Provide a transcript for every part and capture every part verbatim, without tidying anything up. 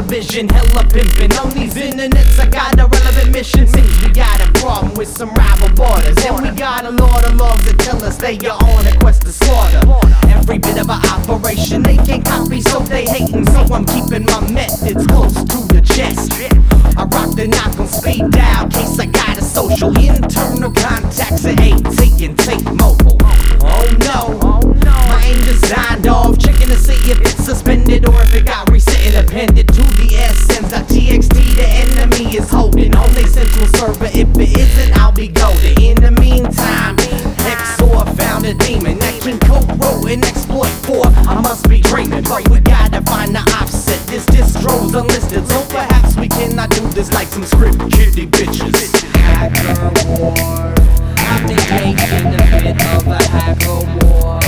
vision, hella pimpin'. On these internets, I got a relevant mission. Since we got a problem with some rival borders, and we got a lot of logs that tell us they are on a quest to slaughter. Every bit of our operation they can't copy, so they hatin'. So I'm keeping my methods close to the chest. I rock the knock on speed dial, case I got a social. Internal contacts at eight, taking tape mobile. Oh no, my aim designed off, checking to see if it's suspended or if it got reset and appended to the essence.txt. The enemy is holding on their central server. If it isn't, I'll be golden. In the meantime, X O R found a demon that can co-wrote and exploit for. I must be dreaming, but we gotta find the offset. This distro's unlisted, so perhaps we cannot do this like some script kiddie bitches. Hacker war, I'm engaged in a bit of a hacker war.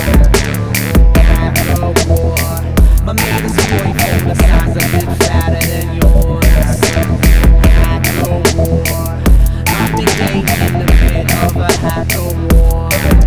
Hacker war, my maid's boyfriend the size a bit fatter than yours. Hacker war, I'm engaged in a bit of a hacker war.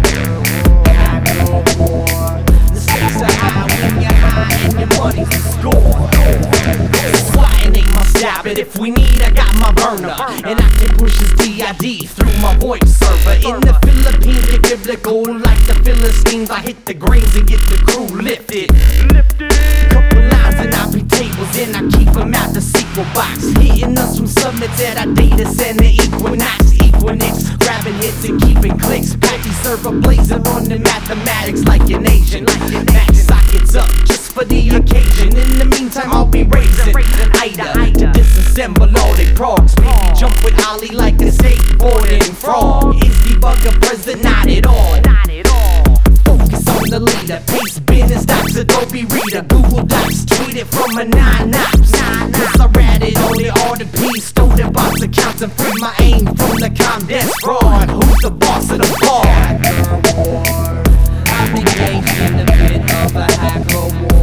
Hacker war, the stakes are high when you're high and your money's the score. Swatting ain't my style, but if we need, I got my burner, and I can push this D I D through my voice server. In the Philippines, get biblical like the Philistines. I hit the greens and get the crew lifted. Couple lines and I be tables, and I keep them out the sequel box. Hitting us from summits at our data center Equinox. Equinix, grabbing hits and keeping clicks. Packy server blazing, running mathematics like an Asian. Max sockets up just for the occasion. In the meantime, I'll be raising Ida to disassemble all they progs. Maybe jump with Ollie like a skateboarding frog. Is debugger present? Not at all. Focus on the leader. Paste business docs, Adobe Reader, Google Docs. Tweet it from a nine knops. Cause I ratted all the R D Ps, stole the box accounts and freed my aim from the Comdesk fraud. Who's the boss of the bar? I'm engaged in a bit of a hacker war.